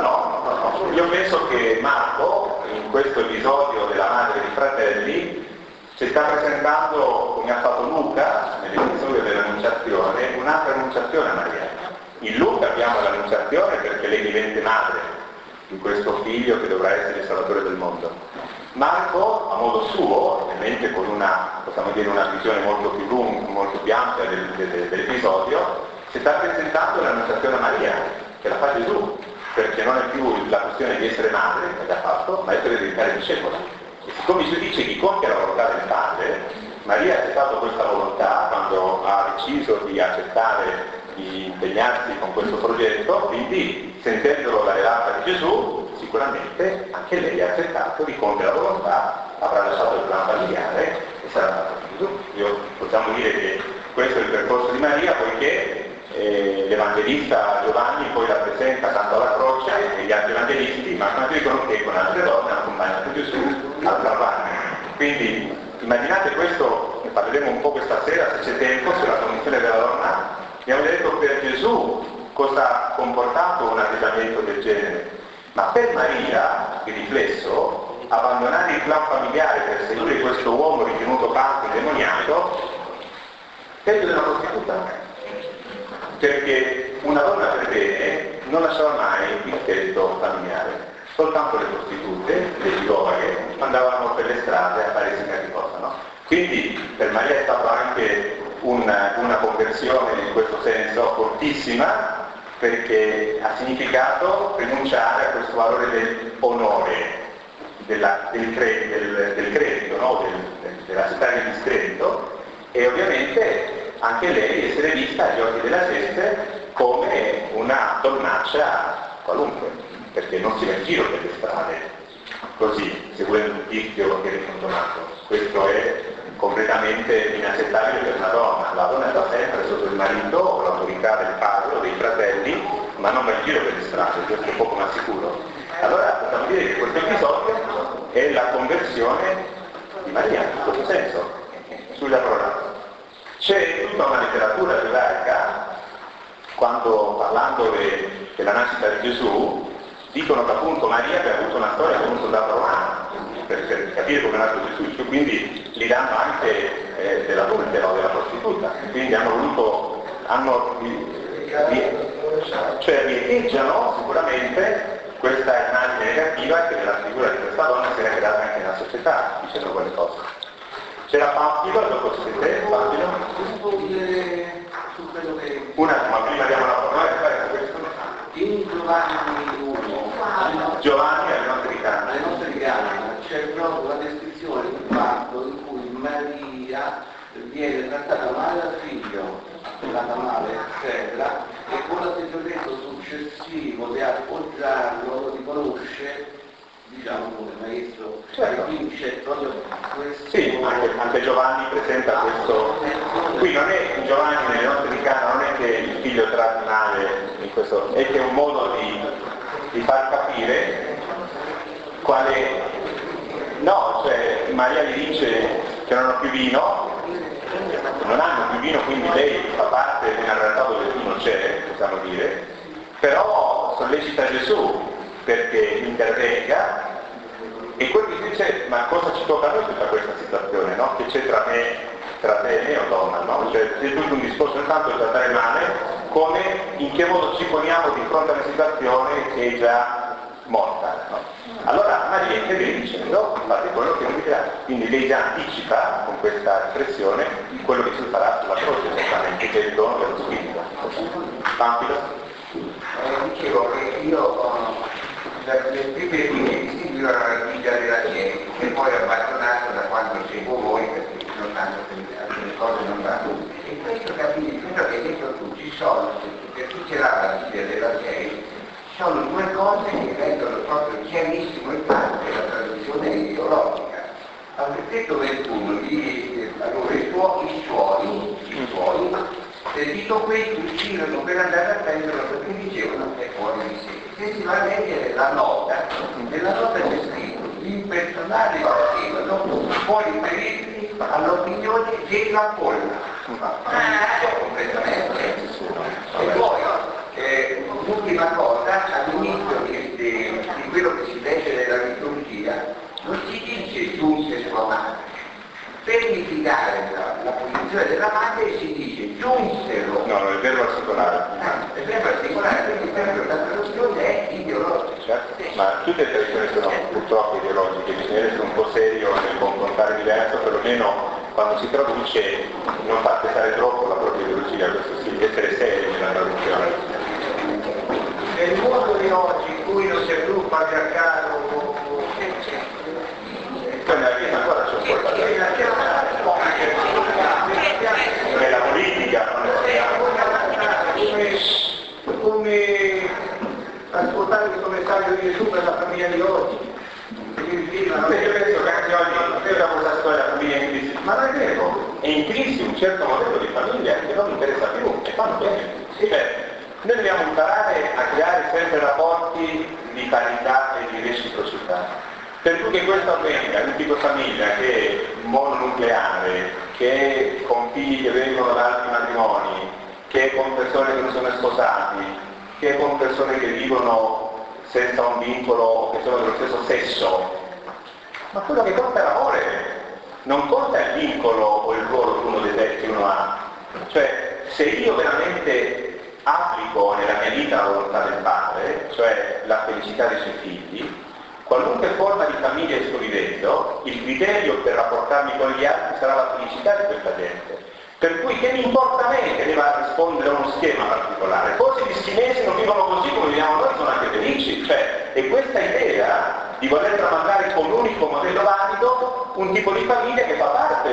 No. Io penso che Marco, in questo episodio della madre dei fratelli, ci sta presentando, come ha fatto Luca, nell'episodio dell'annunciazione, un'altra annunciazione a Maria. In Luca abbiamo l'annunciazione perché lei diventa madre di questo figlio che dovrà essere il Salvatore del mondo. Marco, a modo suo, ovviamente con una, possiamo dire, una visione molto più lunga, molto più ampia dell'episodio, si sta presentando l'annunciazione a Maria, che la fa Gesù, perché non è più la questione di essere madre, che ha fatto, ma essere diventare discepola. E siccome Gesù dice chi compie la volontà del Padre, Maria ha accettato questa volontà quando ha deciso di accettare di impegnarsi con questo progetto, quindi sentendolo dalle labbra di Gesù, sicuramente anche lei ha accettato di compiere la volontà, avrà lasciato il clan familiare e sarà andato con Gesù. Possiamo dire che questo è il percorso di Maria, poiché l'evangelista Giovanni poi la presenta tanto alla croce e gli altri evangelisti, ma quando dicono che con altre donne ha accompagnato Gesù al Calvario. Quindi immaginate questo, ne parleremo un po' questa sera se c'è tempo, sulla condizione della donna. Abbiamo detto per Gesù cosa ha comportato un atteggiamento del genere, ma per Maria, di riflesso, abbandonare il clan familiare per seguire questo uomo ritenuto pazzo e demoniaco, peggio della prostituta. Perché una donna per bene non lasciava mai il tetto familiare, soltanto le prostitute, le giovani, andavano per le strade a fare chissà che cosa, no? Quindi per Maria è stata anche una conversione in questo senso fortissima, perché ha significato rinunciare a questo valore dell'onore, del credito, no? della città di discredito, e ovviamente anche lei essere vista agli occhi della gente come una donnaccia qualunque, perché non si va in giro per le strade così, seguendo un tizio che è ricondonato. Questo è completamente inaccettabile per una donna. La donna sta sempre sotto il marito o l'autorità del padre o dei fratelli, ma non va in giro per le strade, questo è poco ma sicuro. Allora possiamo dire che questo episodio è la conversione di Maria, in questo senso, sulla parola. C'è tutta una letteratura giudaica, quando parlando della nascita di Gesù, dicono che appunto Maria aveva avuto una storia con un soldato romano, per capire come è nato Gesù, quindi gli danno anche dell'adultera o della prostituta, quindi riecheggiano sicuramente questa immagine negativa che nella figura di questa donna si era creata anche nella società, dicendo quelle cose. C'era Pafilo, dopo siete Pafilo? Su quello che... Un attimo, prima diamo la parola e fare questo. In Giovanni 1, Giovanni alle nostre canne. alle nostre canne, c'è proprio la descrizione di un fatto in cui Maria viene trattata male dal figlio, trattata male, eccetera, e con l'atteggiamento successivo di appoggiarlo lo riconosce diciamo come maestro, certo. dice proprio questo. Sì, anche Giovanni presenta questo. Qui non è Giovanni nelle note di Cana, non è che il figlio tratta male in questo, è che è un modo di far capire quale. No, cioè Maria gli dice che non hanno più vino, non hanno più vino, quindi lei fa parte di una realtà dove il vino c'è, possiamo dire, però sollecita Gesù perché intervenga. E quello che dice, ma cosa ci tocca a noi tutta questa situazione, no? Che c'è tra te e me o donna, no? Cioè c'è tutto un discorso intanto di trattare male, come in che modo ci poniamo di fronte a una situazione che è già morta, no? Allora Maria interviene dicendo, fate quello che vi dirà. Quindi lei già anticipa con questa espressione quello che si farà sulla croce, esattamente, che è il dono dello Spirito. Pampilo? Dicevo che io le prime linee seguivo la guida della Chiesa, che poi ho abbandonato da quando seguo voi, perché non tanto che alcune cose non vanno. E questo capisci, quello che hai detto tu, ci sono, per chi ce l'ha la guida della Chiesa, ci sono due cose che rendono proprio chiarissimo il fatto della tradizione ideologica. Al versetto 21 allora i suoi, dito questi uscirono per andare a prenderlo perché dicevano che è fuori di sé. Se si va a leggere la nota, nella nota c'è scritto gli impersonali facevano fuori perimetri all'opinione della folla. Completamente. E poi, l'ultima cosa, all'inizio di quello che si legge nella liturgia, non si dice giunse sua madre. Per mitigare la posizione della madre si dice giunsero. No, il verbo articolare. Il verbo articolare, quindi per la traduzione è ideologica. Certo. Ma tutte le tradizioni sono purtroppo ideologiche, bisogna essere un po' serio nel confrontare diverso, perlomeno quando si traduce non far pesare troppo la propria ideologia, questo sì, essere seri nella traduzione. Nel mondo di oggi in cui non c'è più patriarcato, poi nella vita ancora c'è un po' di nella politica come ascoltare questo messaggio di Gesù per la famiglia di oggi. Io penso che anche oggi è questa storia della famiglia in crisi, ma non è vero, è in crisi un certo modello di famiglia che non interessa più e fanno bene. Cioè, noi dobbiamo imparare a creare sempre rapporti di parità e di reciprocità. Per cui che questo avvenga in un tipo famiglia che è mononucleare, che è con figli che vengono da altri matrimoni, che è con persone che non sono sposati, che è con persone che vivono senza un vincolo o che sono dello stesso sesso. Ma quello che conta è l'amore, non conta il vincolo o il ruolo che uno ha. Cioè, se io veramente applico nella mia vita la volontà del padre, cioè la felicità dei suoi figli, qualunque forma di famiglia sto vivendo, il criterio per rapportarmi con gli altri sarà la felicità di questa gente. Per cui che mi importa a me che debba rispondere a uno schema particolare? Forse gli schinesi non vivono così come viviamo noi, sono anche felici. Cioè, è questa idea di voler tramandare come unico modello valido un tipo di famiglia che fa parte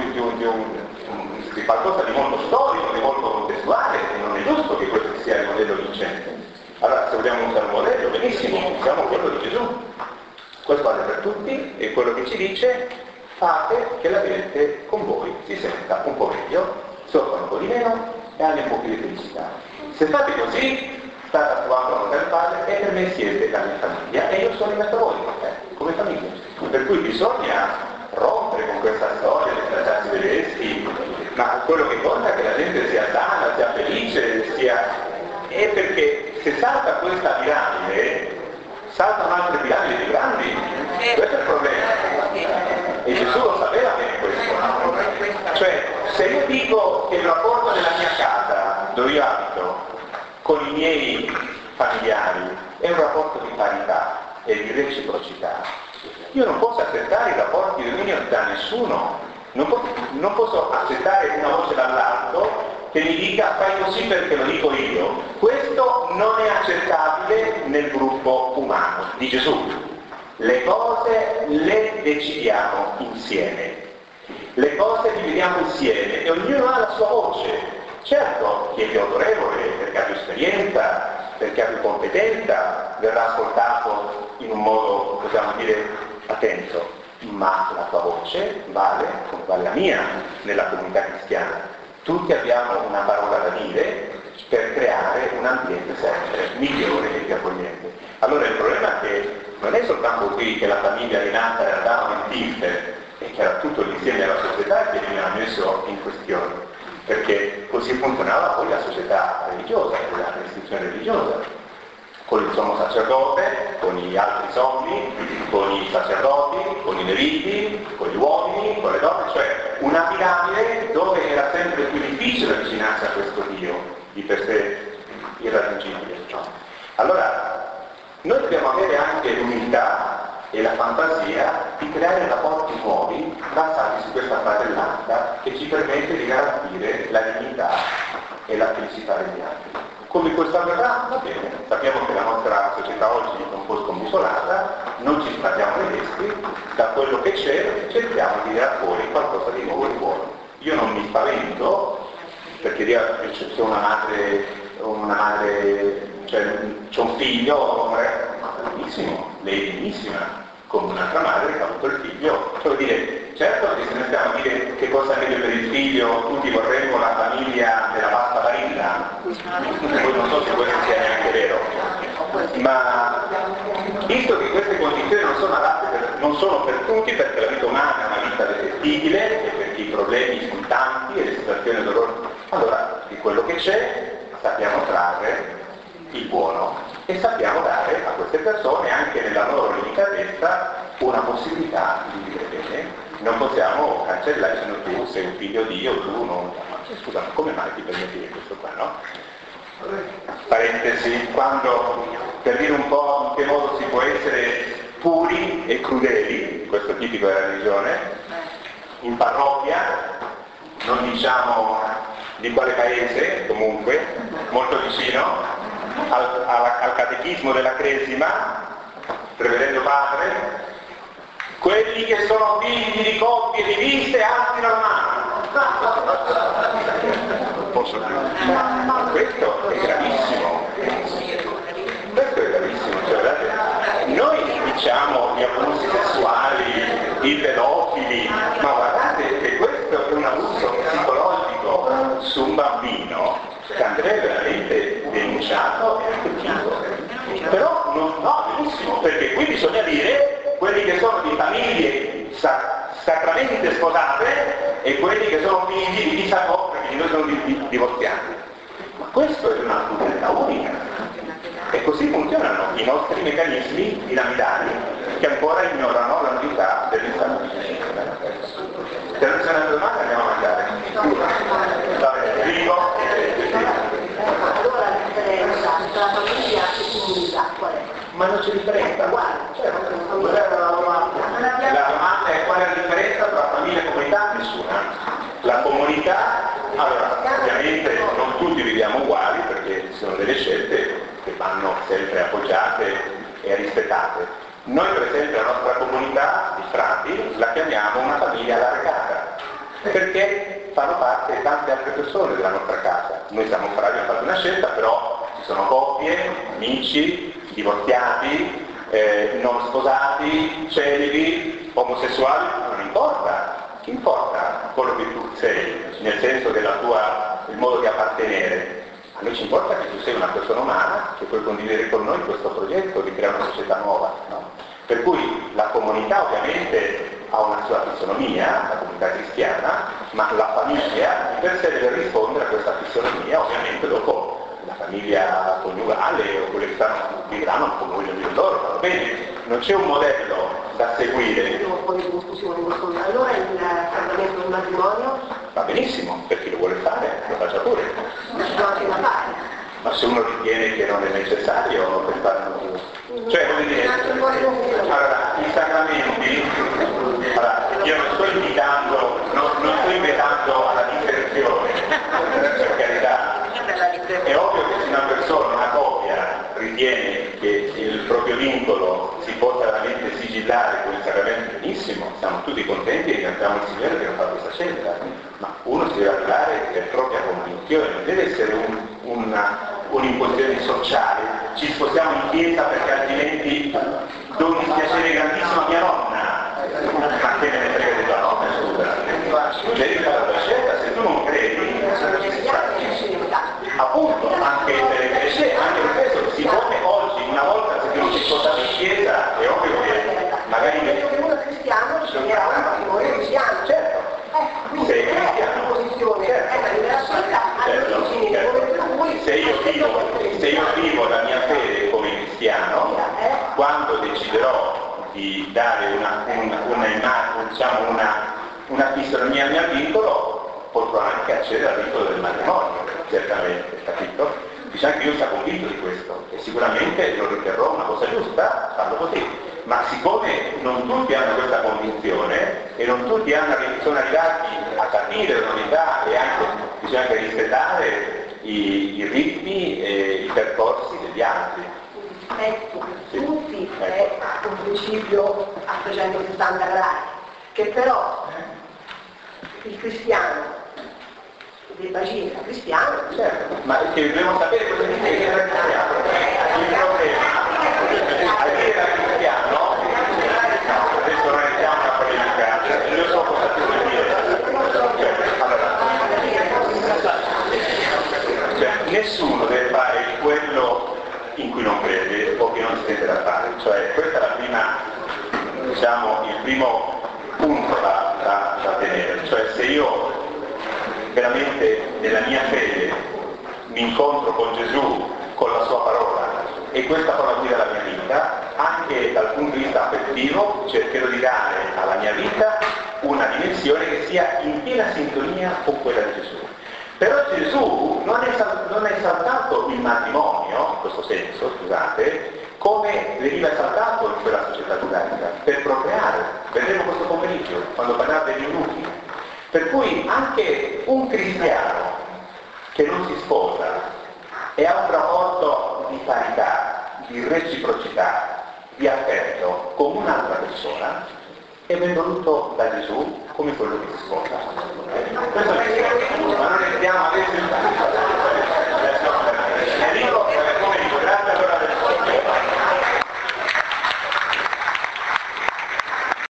di qualcosa di molto storico, di molto contestuale, e non è giusto che questo sia il modello vincente. Allora, se vogliamo usare un modello, benissimo, usiamo quello di Gesù. Questo vale per tutti e quello che ci dice: fate che la gente con voi si senta un po' meglio, soffra un po' di meno e abbia un po' più di felicità. Se fate così, state attuando la volontà del Padre e per me siete la mia famiglia e io sono in mezzo a voi, come famiglia. Per cui bisogna rompere con questa storia dei tracciati tedeschi, ma quello che conta è che la gente sia sana, sia felice, è perché se salta questa piramide, saltano altre piramidi più grandi. Questo è il problema. E Gesù lo sapeva bene questo. Cioè, se io dico che il rapporto nella mia casa, dove io abito, con i miei familiari, è un rapporto di parità e di reciprocità, io non posso accettare i rapporti di dominio da nessuno. Non posso accettare una voce dall'alto che mi dica fai così perché lo dico io. Questo non è accettabile nel gruppo umano di Gesù. Le cose le decidiamo insieme, le cose le vediamo insieme e ognuno ha la sua voce. Certo, chi è più autorevole, perché ha più esperienza, perché ha più competenza, verrà ascoltato in un modo, possiamo dire, attento, ma la tua voce vale come vale la mia nella comunità cristiana. Tutti abbiamo una parola da dire per creare un ambiente sempre migliore e più accogliente. Allora il problema è che non è soltanto qui che la famiglia rinata era data in tilte e che era tutto l'insieme della società che veniva messo in questione, perché così funzionava poi la società religiosa, l'istituzione religiosa, con il sommo sacerdote, con gli altri sommi, con i sacerdoti, con i leviti, con gli uomini, con le donne, cioè una piramide dove era sempre più difficile avvicinarsi a questo Dio, di per sé irraggiungibile. Allora, noi dobbiamo avere anche l'umiltà e la fantasia di creare rapporti nuovi basati su questa fratellanza che ci permette di garantire la dignità e la felicità degli altri. Come questa verdà, va bene, sappiamo che la nostra società oggi è un po' scombusolata, non ci stradiamo le vesti, da quello che c'è cerchiamo di tirare fuori qualcosa di nuovo e buono. Io non mi spavento, perché c'è una madre, cioè c'è un figlio, ma benissimo, lei è benissima, come un'altra madre che ha avuto il figlio, vuol dire, certo che se noi stiamo a dire che cosa è meglio per il figlio, tutti vorremmo la famiglia della pasta barilla, poi non so se questo sia neanche vero, ma visto che queste condizioni non sono adatte non sono per tutti, perché la vita umana è una vita defettibile e perché i problemi sono tanti e le situazioni dolorose, allora di quello che c'è sappiamo trarre il buono e sappiamo dare a queste persone anche nella loro limitatezza una possibilità di vivere bene. Non possiamo cancellare se tu sei un figlio di Dio, tu non. Scusa, ma come mai ti permetti di questo qua, no? Parentesi, quando per dire un po' in che modo si può essere puri e crudeli, questo tipico della religione, in parrocchia, non diciamo di quale paese, comunque, molto vicino, al catechismo della Cresima, Reverendo Padre, quelli che sono figli di coppie diviste alzino la mano. Posso dire? Ma questo è gravissimo. Questo è gravissimo, cioè, guardate, noi diciamo gli abusi sessuali, i pedofili, ma guardate che questo è un abuso psicologico su un bambino che andrebbe veramente denunciato e punito. Però no, benissimo, perché qui bisogna dire quelli che sono di famiglie sacramente sposate e quelli che sono figli di chissà cosa, perché noi siamo divorziati. Ma questo è una cultura unica. E così funzionano i nostri meccanismi piramidali che ancora ignorano la novità dell'insalute. Se non c'è una domanda andiamo a mangiare. Dico. Allora la differenza tra famiglia e comunità qual è? Ma non c'è differenza. La domanda è qual è la differenza tra famiglia e comunità? Nessuna. La comunità, allora, ovviamente non tutti viviamo uguali perché ci sono delle scelte che vanno sempre appoggiate e rispettate. Noi per esempio la nostra comunità di frati la chiamiamo una famiglia allargata, perché fanno parte tante altre persone della nostra casa. Noi siamo frati, abbiamo fatto una scelta, però ci sono coppie, amici, divorziati, non sposati, celibi, omosessuali, non importa. Importa quello che tu sei, nel senso della il modo di appartenere. A noi ci importa che tu sei una persona umana che puoi condividere con noi questo progetto di creare una società nuova, no? Per cui la comunità ovviamente ha una sua fisionomia, la comunità cristiana, ma la famiglia di per sé deve rispondere a questa fisionomia, ovviamente dopo la famiglia coniugale o quelle che vivranno come vogliono dire loro, va bene, non c'è un modello da seguire. Un po' di discussione. Allora il sacramento del matrimonio? Va benissimo, per chi lo vuole fare, lo faccia pure. Ma se uno ritiene che non è necessario per farlo. Cioè, vuol dire, allora, i sacramenti, allora, io non sto invitando alla diserzione, per carità. È ovvio che se una persona, una coppia, ritiene che il proprio vincolo si possa veramente sigillare con il sacramento, benissimo, siamo tutti contenti e ringraziamo il Signore che non fa questa scelta, ma uno si deve arrivare per propria convinzione, non deve essere un'imposizione sociale. Ci sposiamo in chiesa perché altrimenti do un dispiacere grandissimo a mia nonna. Ma che me ne frega di tua nonna, scusa? Tu devi fare la tua scelta, se tu non credi, appunto, anche per le crescere, anche per questo si pone oggi, una volta se non si sposta in chiesa, è ovvio che magari uno cristiano sceglierà un matrimonio cristiano. certo, sei cristiano, Posizione è la liberazione all'origine del momento in cui se io vivo la mia fede come cristiano, quando deciderò di dare una fisionomia al mio vincolo, potrò anche accedere al vincolo del matrimonio, certamente, capito? Diciamo che io sia convinto di questo e sicuramente lo riterrò una cosa giusta, farlo così. Ma siccome non tutti hanno questa convinzione e non tutti sono arrivati a capire le novità e anche, bisogna anche rispettare i ritmi e i percorsi degli altri. Tutti è un principio a 360 gradi, che però il cristiano debba agire da cristiano. Certo, ma che dobbiamo sapere cosa significa essere cristiano. Il problema a dire da cristiano, adesso non iniziamo a polemica, io so cosa tu vuoi dire. Cioè, nessuno deve fare quello in cui non crede o che non si sente da fare, cioè questa è la prima, diciamo, il primo punto da tenere, cioè se io veramente nella mia fede mi incontro con Gesù, con la sua parola e questa parola guida la mia vita, anche dal punto di vista affettivo cercherò di dare alla mia vita una dimensione che sia in piena sintonia con quella di Gesù. Però Gesù non è esaltato il matrimonio, in questo senso, scusate, come veniva esaltato in quella società giudaica, per procreare. Vedremo questo pomeriggio, quando parlate dei minuti. Per cui anche un cristiano che non si sposa e ha un rapporto di parità, di reciprocità, di affetto con un'altra persona, è ben voluto da Gesù come quello che si sposa.